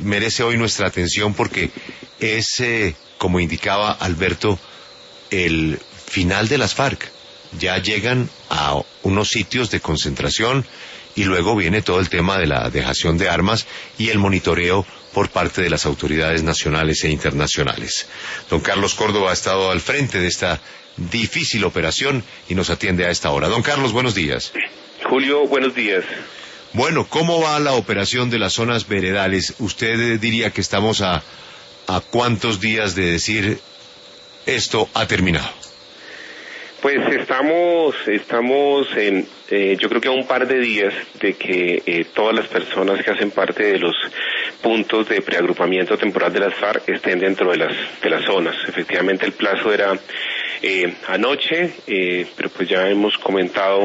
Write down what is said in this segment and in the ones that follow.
merece hoy nuestra atención porque es, como indicaba Alberto, el final de las FARC. Ya llegan a unos sitios de concentración y luego viene todo el tema de la dejación de armas y el monitoreo por parte de las autoridades nacionales e internacionales. Don Carlos Córdoba ha estado al frente de esta difícil operación y nos atiende a esta hora. Don Carlos, buenos días. Julio, buenos días. Bueno, ¿cómo va la operación de las zonas veredales? ¿Usted diría que estamos a cuántos días de decir esto ha terminado? Pues estamos en, yo creo que a un par de días de que todas las personas que hacen parte de los puntos de preagrupamiento temporal de las FARC estén dentro de las zonas. Efectivamente el plazo era anoche, pero pues ya hemos comentado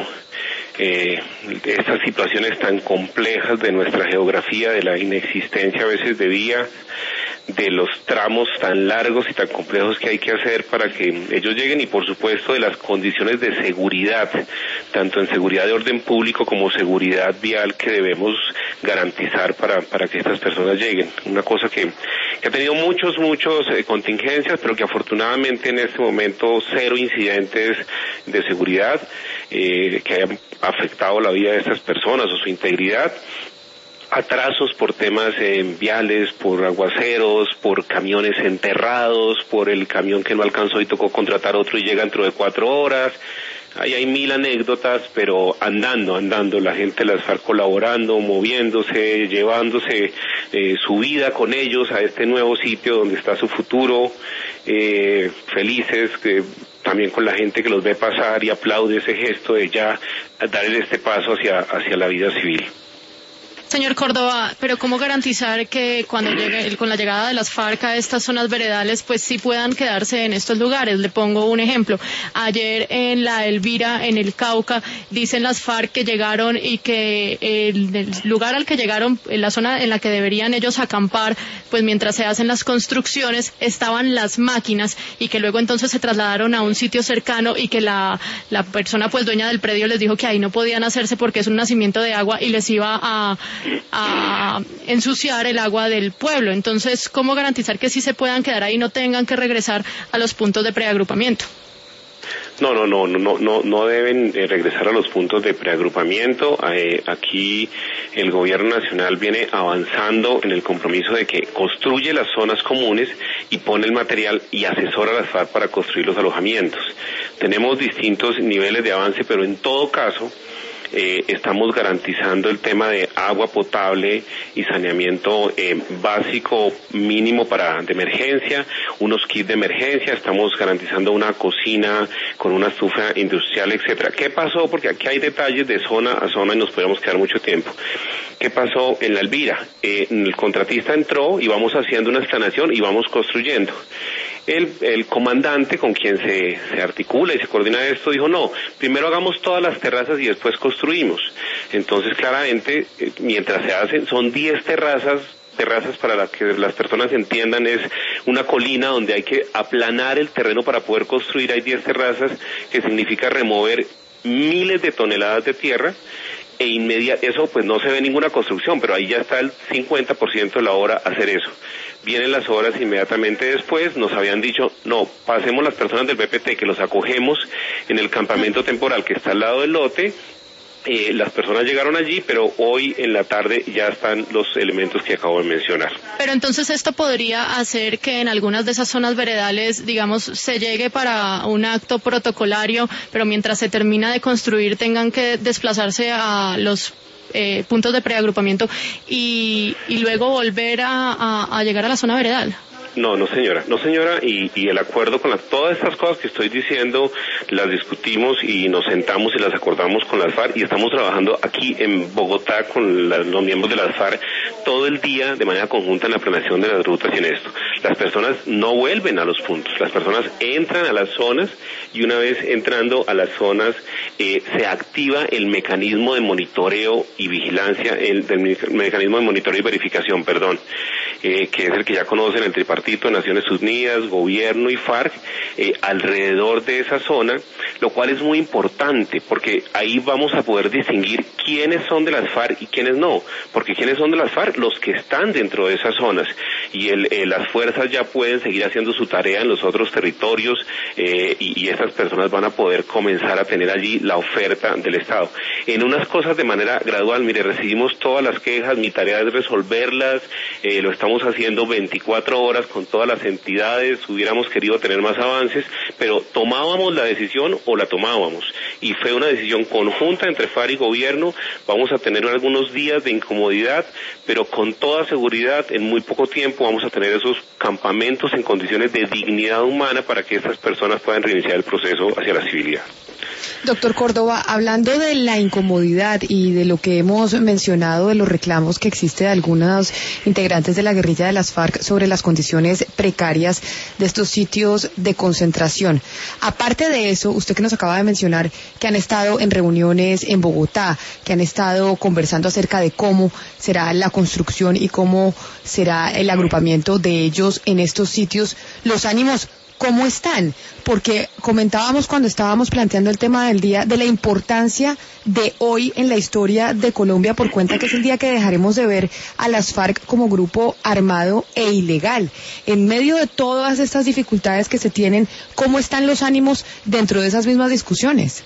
estas situaciones tan complejas de nuestra geografía, de la inexistencia a veces de vía, de los tramos tan largos y tan complejos que hay que hacer para que ellos lleguen y por supuesto de las condiciones de seguridad, tanto en seguridad de orden público como seguridad vial que debemos garantizar para que estas personas lleguen. Una cosa que ha tenido muchos contingencias, pero que afortunadamente en este momento cero incidentes de seguridad que hayan afectado la vida de estas personas o su integridad. Atrasos por temas viales, por aguaceros, por camiones enterrados, por el camión que no alcanzó y tocó contratar otro y llega dentro de 4 horas. Ahí hay 1000 anécdotas, pero andando, la gente de las FARC colaborando, moviéndose, llevándose su vida con ellos a este nuevo sitio donde está su futuro, felices, también con la gente que los ve pasar y aplaude ese gesto de ya darle este paso hacia la vida civil. Señor Córdoba, pero ¿cómo garantizar que cuando llegue, con la llegada de las FARC a estas zonas veredales, pues sí puedan quedarse en estos lugares? Le pongo un ejemplo. Ayer en la Elvira, en el Cauca, dicen las FARC que llegaron y que el lugar al que llegaron, en la zona en la que deberían ellos acampar, pues mientras se hacen las construcciones, estaban las máquinas y que luego entonces se trasladaron a un sitio cercano y que la persona pues dueña del predio les dijo que ahí no podían hacerse porque es un nacimiento de agua y les iba a ensuciar el agua del pueblo. Entonces, ¿cómo garantizar que sí se puedan quedar ahí y no tengan que regresar a los puntos de preagrupamiento? No deben regresar a los puntos de preagrupamiento. Aquí el gobierno nacional viene avanzando en el compromiso de que construye las zonas comunes y pone el material y asesora a las FARC para construir los alojamientos. Tenemos distintos niveles de avance, pero en todo caso estamos garantizando el tema de agua potable y saneamiento básico mínimo de emergencia, unos kits de emergencia, estamos garantizando una cocina con una estufa industrial, etcétera. ¿Qué pasó? Porque aquí hay detalles de zona a zona y nos podemos quedar mucho tiempo. ¿Qué pasó en la Elvira? El contratista entró y vamos haciendo una explanación y vamos construyendo. El comandante con quien se articula y se coordina esto dijo no, primero hagamos todas las terrazas y después construimos. Entonces claramente mientras se hacen son 10 terrazas para que las personas entiendan es una colina donde hay que aplanar el terreno para poder construir. Hay 10 terrazas que significa remover miles de toneladas de tierra eso pues no se ve ninguna construcción, pero ahí ya está el 50% de la obra hacer eso. Vienen las obras inmediatamente después, nos habían dicho, no, pasemos las personas del BPT que los acogemos en el campamento temporal que está al lado del lote. Las personas llegaron allí, pero hoy en la tarde ya están los elementos que acabo de mencionar. Pero entonces esto podría hacer que en algunas de esas zonas veredales, digamos, se llegue para un acto protocolario, pero mientras se termina de construir tengan que desplazarse a los puntos de preagrupamiento y luego volver a llegar a la zona veredal. No señora, y el acuerdo con todas estas cosas que estoy diciendo las discutimos y nos sentamos y las acordamos con las FARC y estamos trabajando aquí en Bogotá con los miembros de las FARC todo el día de manera conjunta en la planeación de las rutas y en esto. Las personas no vuelven a los puntos, las personas entran a las zonas y una vez entrando a las zonas se activa el mecanismo de monitoreo y vigilancia, el mecanismo de monitoreo y verificación, que es el que ya conocen, el tripartito, Naciones Unidas, Gobierno y FARC, alrededor de esa zona, lo cual es muy importante, porque ahí vamos a poder distinguir quiénes son de las FARC y quiénes no, porque quiénes son de las FARC, los que están dentro de esas zonas, y las fuerzas ya pueden seguir haciendo su tarea en los otros territorios, y estas personas van a poder comenzar a tener allí la oferta del Estado. En unas cosas de manera gradual, mire, recibimos todas las quejas, mi tarea es resolverlas, lo estamos haciendo 24 horas con todas las entidades, hubiéramos querido tener más avances, pero tomábamos la decisión o la tomábamos, y fue una decisión conjunta entre FARC y gobierno. Vamos a tener algunos días de incomodidad, pero con toda seguridad en muy poco tiempo vamos a tener esos campamentos en condiciones de dignidad humana para que estas personas puedan reiniciar el proceso hacia la civilidad. Doctor Córdoba, hablando de la incomodidad y de lo que hemos mencionado de los reclamos que existe de algunos integrantes de la guerrilla de las FARC sobre las condiciones precarias de estos sitios de concentración, aparte de eso, usted que nos acaba de mencionar que han estado en reuniones en Bogotá, que han estado conversando acerca de cómo será la construcción y cómo será el agrupamiento de ellos en estos sitios, los ánimos, ¿cómo están? Porque comentábamos cuando estábamos planteando el tema del día de la importancia de hoy en la historia de Colombia, por cuenta que es el día que dejaremos de ver a las FARC como grupo armado e ilegal. En medio de todas estas dificultades que se tienen, ¿cómo están los ánimos dentro de esas mismas discusiones?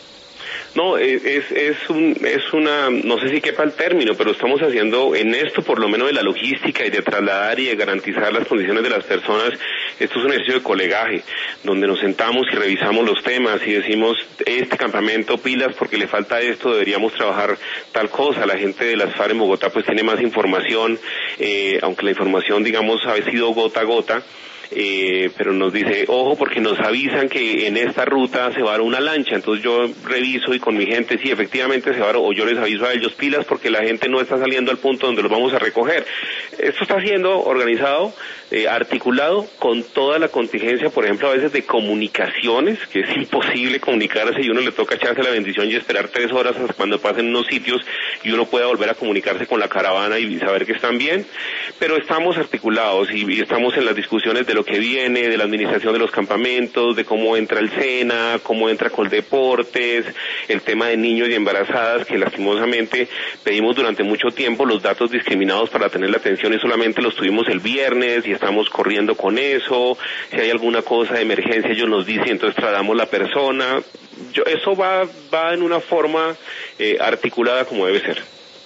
No, es una, no sé si quepa el término, pero estamos haciendo en esto, por lo menos de la logística y de trasladar y de garantizar las condiciones de las personas. Esto es un ejercicio de colegaje, donde nos sentamos y revisamos los temas y decimos, este campamento, pilas, porque le falta esto, deberíamos trabajar tal cosa. La gente de las FARC en Bogotá pues tiene más información, aunque la información, digamos, ha sido gota a gota. Pero nos dice, ojo, porque nos avisan que en esta ruta se va a dar una lancha. Entonces yo reviso y con mi gente, sí, efectivamente se va a dar, o yo les aviso a ellos, pilas, porque la gente no está saliendo al punto donde los vamos a recoger. Esto está siendo organizado, articulado con toda la contingencia, por ejemplo, a veces de comunicaciones, que es imposible comunicarse y uno le toca echarse la bendición y esperar 3 horas hasta cuando pasen unos sitios y uno pueda volver a comunicarse con la caravana y saber que están bien, pero estamos articulados y estamos en las discusiones de lo que viene, de la administración de los campamentos, de cómo entra el SENA, cómo entra Coldeportes, el tema de niños y embarazadas, que lastimosamente pedimos durante mucho tiempo los datos discriminados para tener la atención y solamente los tuvimos el viernes y estamos corriendo con eso. Si hay alguna cosa de emergencia ellos nos dicen, entonces trasladamos la persona. Eso va en una forma articulada como debe ser.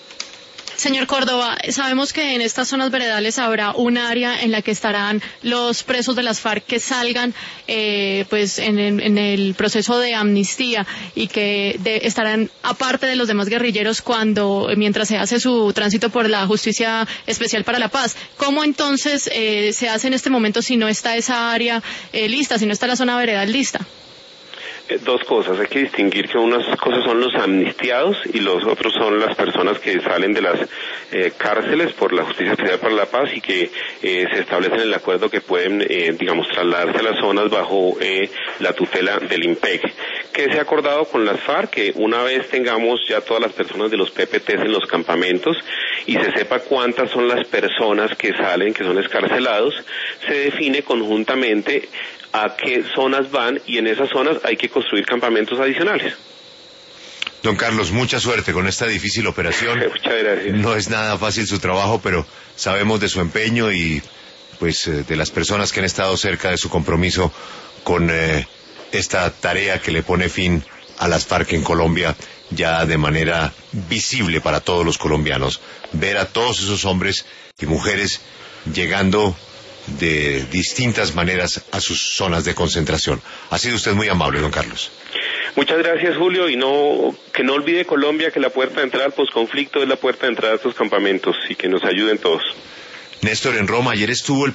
Señor Córdoba, sabemos que en estas zonas veredales habrá un área en la que estarán los presos de las FARC que salgan pues en el proceso de amnistía y que estarán aparte de los demás guerrilleros mientras se hace su tránsito por la Justicia Especial para la Paz. ¿Cómo entonces se hace en este momento si no está esa área lista, si no está la zona veredal lista? Dos cosas, hay que distinguir que unas cosas son los amnistiados y los otros son las personas que salen de las cárceles por la Justicia Especial para la Paz y que se establecen en el acuerdo que pueden, digamos, trasladarse a las zonas bajo la tutela del IMPEC. ¿Qué se ha acordado con las FARC? Que una vez tengamos ya todas las personas de los PPTs en los campamentos y se sepa cuántas son las personas que salen, que son excarcelados, se define conjuntamente a qué zonas van y en esas zonas hay que construir campamentos adicionales. Don Carlos, mucha suerte con esta difícil operación. Muchas gracias. No es nada fácil su trabajo, pero sabemos de su empeño y pues de las personas que han estado cerca de su compromiso con esta tarea que le pone fin a las FARC en Colombia ya de manera visible para todos los colombianos. Ver a todos esos hombres y mujeres llegando de distintas maneras a sus zonas de concentración. Ha sido usted muy amable, don Carlos. Muchas gracias, Julio, y que no olvide Colombia que la puerta de entrada al posconflicto es la puerta de entrada a estos campamentos y que nos ayuden todos. Néstor, en Roma ayer estuvo el